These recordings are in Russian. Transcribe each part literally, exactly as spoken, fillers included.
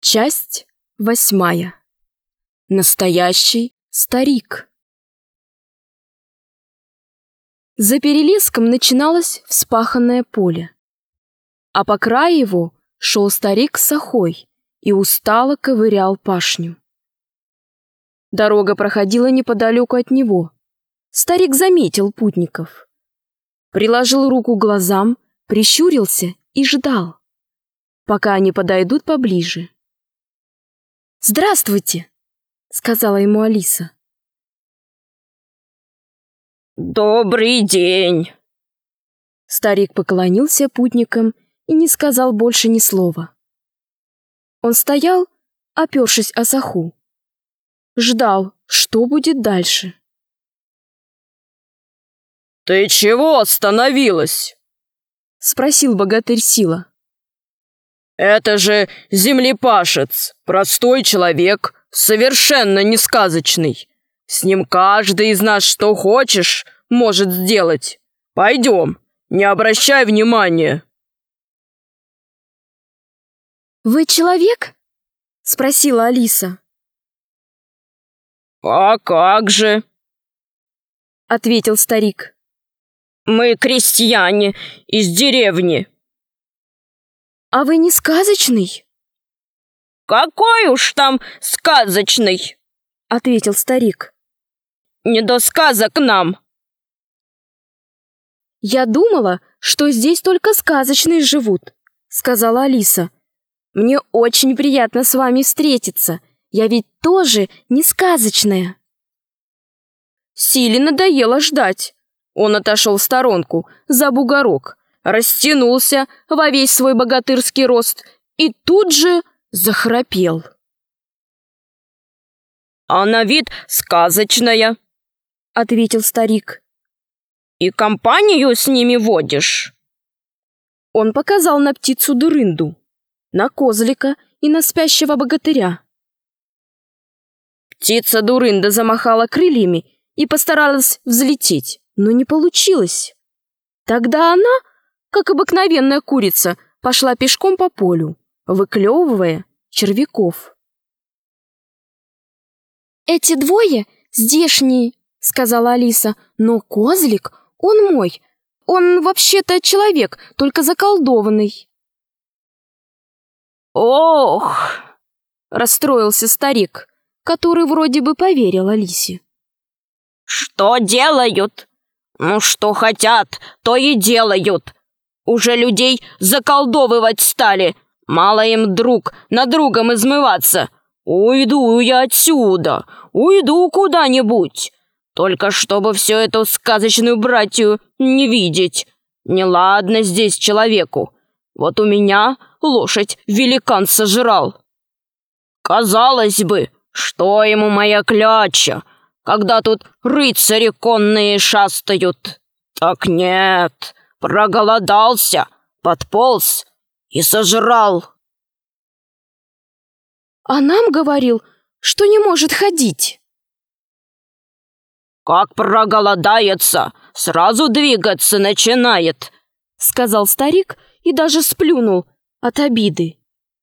Часть восьмая. Настоящий старик. За перелеском начиналось вспаханное поле, а по краю его шел старик с охой и устало ковырял пашню. Дорога проходила неподалеку от него. Старик заметил путников, приложил руку к глазам, прищурился и ждал, пока они подойдут поближе. «Здравствуйте!» — сказала ему Алиса. «Добрый день!» Старик поклонился путникам и не сказал больше ни слова. Он стоял, опершись о саху, ждал, что будет дальше. «Ты чего остановилась?» — спросил богатырь Сила. «Это же землепашец, простой человек, совершенно не сказочный. С ним каждый из нас что хочешь может сделать. Пойдем, не обращай внимания». «Вы человек?» — спросила Алиса. «А как же?» — ответил старик. «Мы крестьяне из деревни». «А вы не сказочный?» «Какой уж там сказочный!» — ответил старик. «Не до сказок нам!» «Я думала, что здесь только сказочные живут», — сказала Алиса. «Мне очень приятно с вами встретиться. Я ведь тоже не сказочная». Силе надоело ждать. Он отошел в сторонку, за бугорок, растянулся во весь свой богатырский рост и тут же захрапел. «А на вид сказочная», — ответил старик. «И компанию с ними водишь?» Он показал на птицу Дурынду, на козлика и на спящего богатыря. Птица Дурында замахала крыльями и постаралась взлететь, но не получилось. Тогда она, как обыкновенная курица, пошла пешком по полю, выклевывая червяков. «Эти двое здешние», — сказала Алиса, — «но козлик, он мой. Он вообще-то человек, только заколдованный». «Ох!» — расстроился старик, который вроде бы поверил Алисе. «Что делают? Ну, что хотят, то и делают. Уже людей заколдовывать стали. Мало им друг на другом измываться. Уйду я отсюда, уйду куда-нибудь. Только чтобы всю эту сказочную братью не видеть. Неладно здесь человеку. Вот у меня лошадь великан сожрал. Казалось бы, что ему моя кляча, когда тут рыцари конные шастают. Так нет, проголодался, подполз и сожрал». «А нам говорил, что не может ходить». «Как проголодается, сразу двигаться начинает», — сказал старик и даже сплюнул от обиды.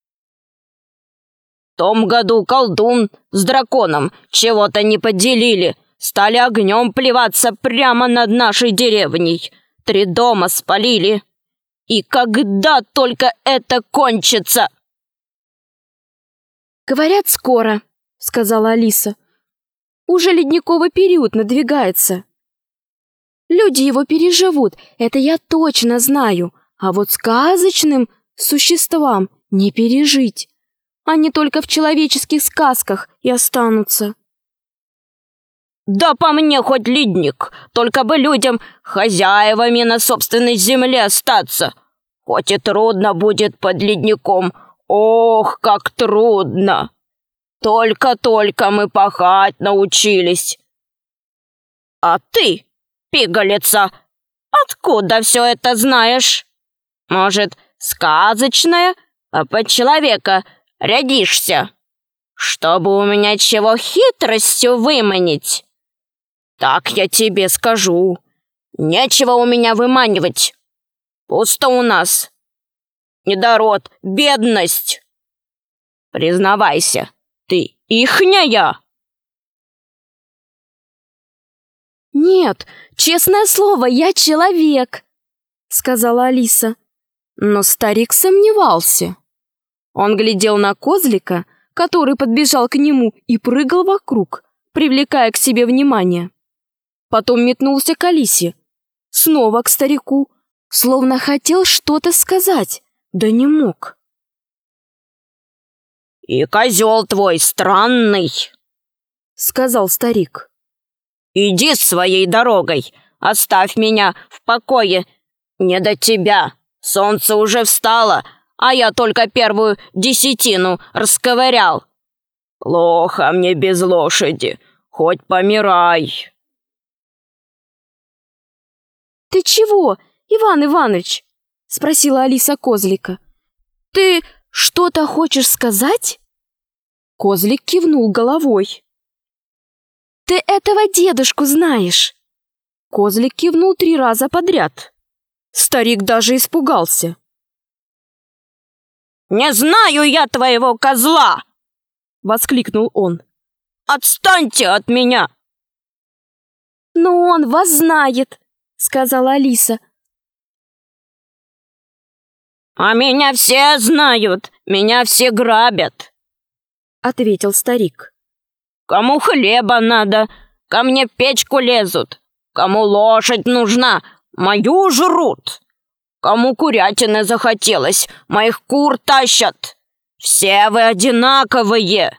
«В том году колдун с драконом чего-то не поделили, стали огнем плеваться прямо над нашей деревней, три дома спалили. И когда только это кончится?» «Говорят, скоро», — сказала Алиса. «Уже ледниковый период надвигается. Люди его переживут, это я точно знаю, а вот сказочным существам не пережить. Они только в человеческих сказках и останутся». «Да по мне хоть ледник, только бы людям хозяевами на собственной земле остаться. Хоть и трудно будет под ледником, ох, как трудно! Только-только мы пахать научились. А ты, пигалица, откуда все это знаешь? Может, сказочная, а под человека рядишься, чтобы у меня чего хитростью выманить? Так я тебе скажу, нечего у меня выманивать. Пусто у нас. Недород, бедность. Признавайся, ты ихняя?» «Нет, честное слово, я человек», — сказала Алиса. Но старик сомневался. Он глядел на козлика, который подбежал к нему и прыгал вокруг, привлекая к себе внимание. Потом метнулся к Алисе, снова к старику, словно хотел что-то сказать, да не мог. «И козел твой странный», — сказал старик. «Иди своей дорогой, оставь меня в покое. Не до тебя, солнце уже встало, а я только первую десятину расковырял. Плохо мне без лошади, хоть помирай». «Ты чего, Иван Иванович?» — спросила Алиса козлика. «Ты что-то хочешь сказать?» Козлик кивнул головой. «Ты этого дедушку знаешь?» Козлик кивнул три раза подряд. Старик даже испугался. «Не знаю я твоего козла!» — воскликнул он. «Отстаньте от меня!» «Но он вас знает», — сказала Алиса. «А меня все знают, меня все грабят», — ответил старик. «Кому хлеба надо, ко мне в печку лезут. Кому лошадь нужна, мою жрут. Кому курятины захотелось, моих кур тащат. Все вы одинаковые».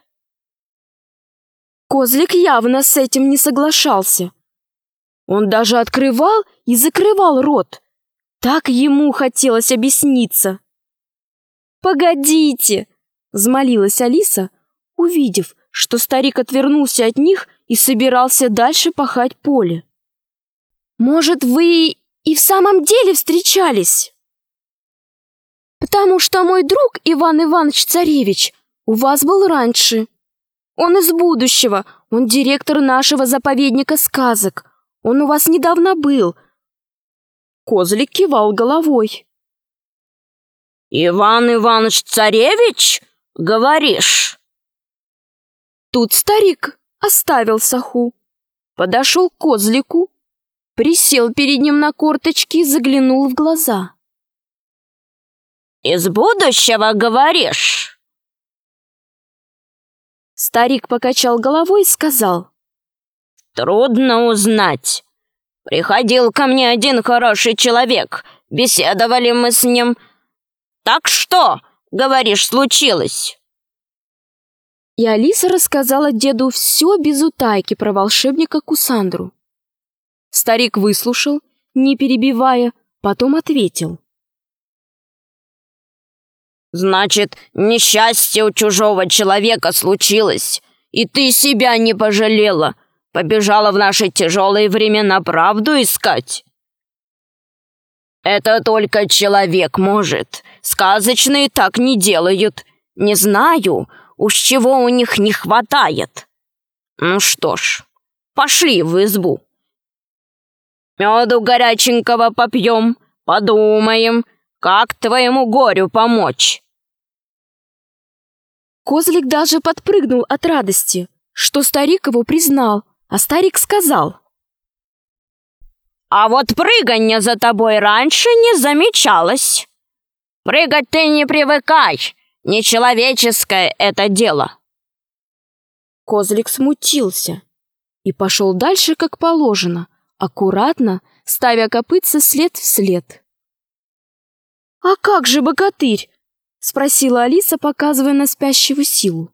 Козлик явно с этим не соглашался. Он даже открывал и закрывал рот. Так ему хотелось объясниться. «Погодите!» — взмолилась Алиса, увидев, что старик отвернулся от них и собирался дальше пахать поле. «Может, вы и в самом деле встречались? Потому что мой друг Иван Иванович Царевич у вас был раньше. Он из будущего, он директор нашего заповедника сказок. Он у вас недавно был». Козлик кивал головой. «Иван Иванович Царевич, говоришь?» Тут старик оставил саху, подошел к козлику, присел перед ним на корточки и заглянул в глаза. «Из будущего, говоришь?» Старик покачал головой и сказал: «Трудно узнать. Приходил ко мне один хороший человек, беседовали мы с ним. Так что, говоришь, случилось?» И Алиса рассказала деду все без утайки про волшебника Кусандру. Старик выслушал, не перебивая, потом ответил: «Значит, несчастье у чужого человека случилось, и ты себя не пожалела, побежала в наши тяжелые времена правду искать? Это только человек может, сказочные так не делают. Не знаю, уж чего у них не хватает. Ну что ж, пошли в избу. Меду горяченького попьем, подумаем, как твоему горю помочь». Козлик даже подпрыгнул от радости, что старик его признал, а старик сказал: «А вот прыганье за тобой раньше не замечалось. Прыгать ты не привыкай, нечеловеческое это дело». Козлик смутился и пошел дальше, как положено, аккуратно ставя копытца след в след. «А как же богатырь?» — спросила Алиса, показывая на спящего Силу.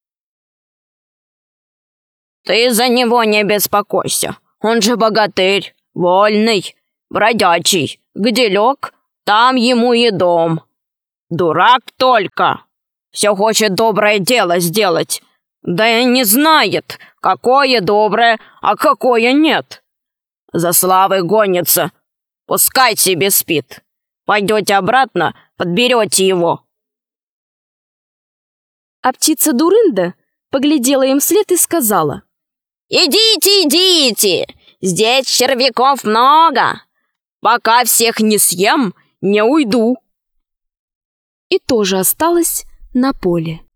«Ты за него не беспокойся, он же богатырь, вольный, бродячий. Где лег, там ему и дом. Дурак только, все хочет доброе дело сделать, да и не знает, какое доброе, а какое нет. За славой гонится, пускай себе спит. Пойдете обратно, подберете его». А птица Дурында поглядела им вслед и сказала: «Идите, идите, здесь червяков много. Пока всех не съем, не уйду». И тоже осталась на поле.